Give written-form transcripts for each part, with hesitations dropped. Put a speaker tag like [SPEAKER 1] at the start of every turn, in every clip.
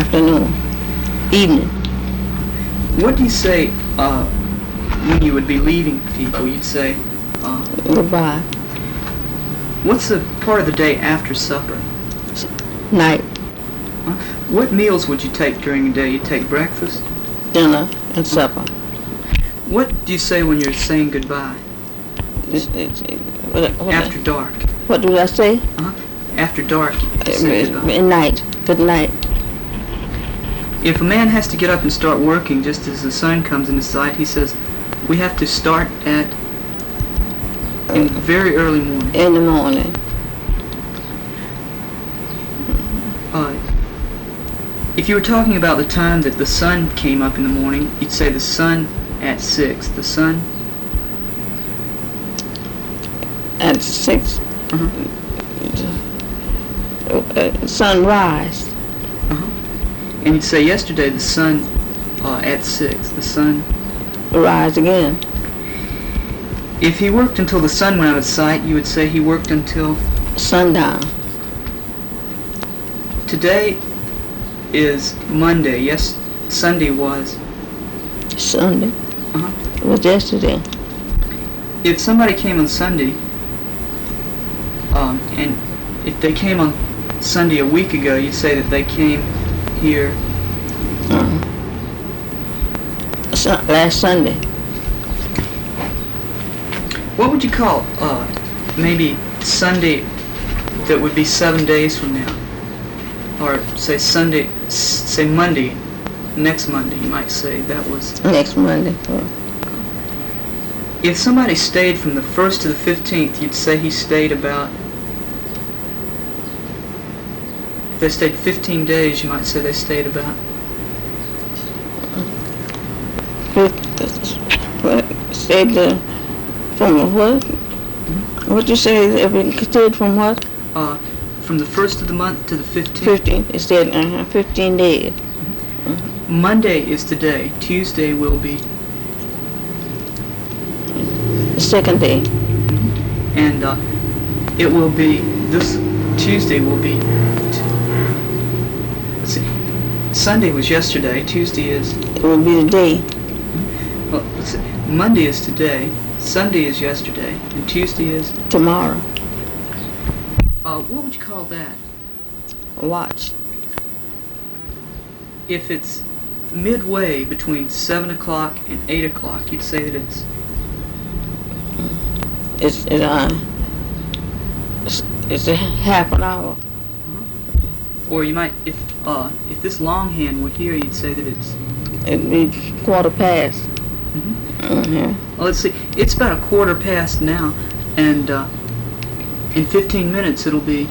[SPEAKER 1] afternoon, evening.
[SPEAKER 2] What do you say when you would be leaving people? You'd say,
[SPEAKER 1] Goodbye.
[SPEAKER 2] what's the part of the day after supper?
[SPEAKER 1] Night,
[SPEAKER 2] What meals would you take during the day? You take breakfast?
[SPEAKER 1] dinner, and supper.
[SPEAKER 2] What do you say when you're saying goodbye? After dark.
[SPEAKER 1] What do I say?
[SPEAKER 2] After dark, you say goodbye.
[SPEAKER 1] At night. Good night.
[SPEAKER 2] If a man has to get up and start working just as the sun comes into sight, he says, we have to start in very early morning.
[SPEAKER 1] In the morning.
[SPEAKER 2] If you were talking about the time that the sun came up in the morning, you'd say the sun at 6. The sun?
[SPEAKER 1] At 6. Sunrise.
[SPEAKER 2] And you'd say yesterday the sun at 6. The sun?
[SPEAKER 1] Rise again.
[SPEAKER 2] If he worked until the sun went out of sight, you would say he worked until?
[SPEAKER 1] Sundown.
[SPEAKER 2] Today is Monday. Yes, Sunday was?
[SPEAKER 1] Sunday. It was yesterday.
[SPEAKER 2] If somebody came on Sunday, and if they came on Sunday a week ago, you'd say that they came here
[SPEAKER 1] last Sunday.
[SPEAKER 2] What would you call maybe Sunday that would be 7 days from now? Or say Monday, next Monday, you might say that was...
[SPEAKER 1] Next Monday.
[SPEAKER 2] If somebody stayed from the 1st to the 15th, you'd say he stayed about... If they stayed 15 days, you might say they stayed about...
[SPEAKER 1] Stayed from what? What'd you say? Stayed from what?
[SPEAKER 2] From the 1st of the month to the 15th.
[SPEAKER 1] 15. It said 15 days.
[SPEAKER 2] Monday is today. Tuesday will be...
[SPEAKER 1] The second day.
[SPEAKER 2] And it will be... This Tuesday will be... Let's see. Sunday was yesterday. Tuesday is...
[SPEAKER 1] It will be the day.
[SPEAKER 2] Well, let's see. Monday is today. Sunday is yesterday. And Tuesday is...
[SPEAKER 1] Tomorrow.
[SPEAKER 2] What would you call that?
[SPEAKER 1] A watch.
[SPEAKER 2] If it's midway between 7 o'clock and 8 o'clock, you'd say that it's...
[SPEAKER 1] It's a half an hour.
[SPEAKER 2] Or you might, if this longhand were here, you'd say that it's...
[SPEAKER 1] It'd be quarter past.
[SPEAKER 2] Well, let's see. It's about a quarter past now, and in 15 minutes it'll be...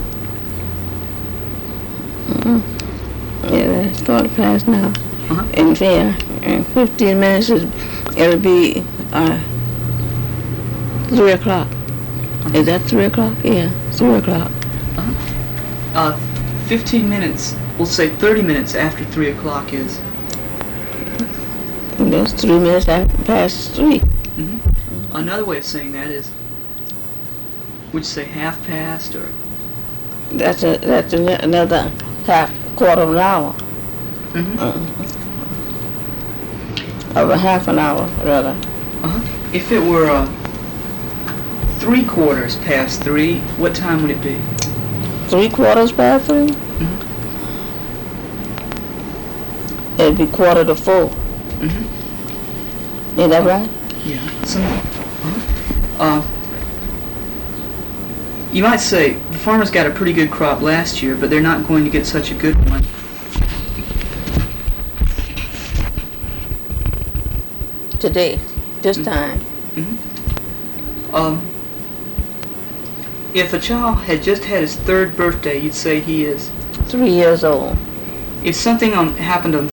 [SPEAKER 1] Yeah, it's quarter past now. And there, in 15 minutes it'll be 3 o'clock. Is that 3 o'clock? Yeah, 3 o'clock.
[SPEAKER 2] 15 minutes, we'll say 30 minutes after 3 o'clock is...
[SPEAKER 1] That's 3 minutes past 3.
[SPEAKER 2] Another way of saying that is, would you say half past, or?
[SPEAKER 1] That's another quarter of an hour. Over half an hour, rather.
[SPEAKER 2] If it were 3/4 past 3, what time would it be?
[SPEAKER 1] 3/4 past 3? It'd be 3:45. Is that right?
[SPEAKER 2] Yeah. You might say the farmers got a pretty good crop last year, but they're not going to get such a good one
[SPEAKER 1] today, this time.
[SPEAKER 2] If a child had just had his 3rd birthday, you'd say he is
[SPEAKER 1] 3 years old.
[SPEAKER 2] If something happened on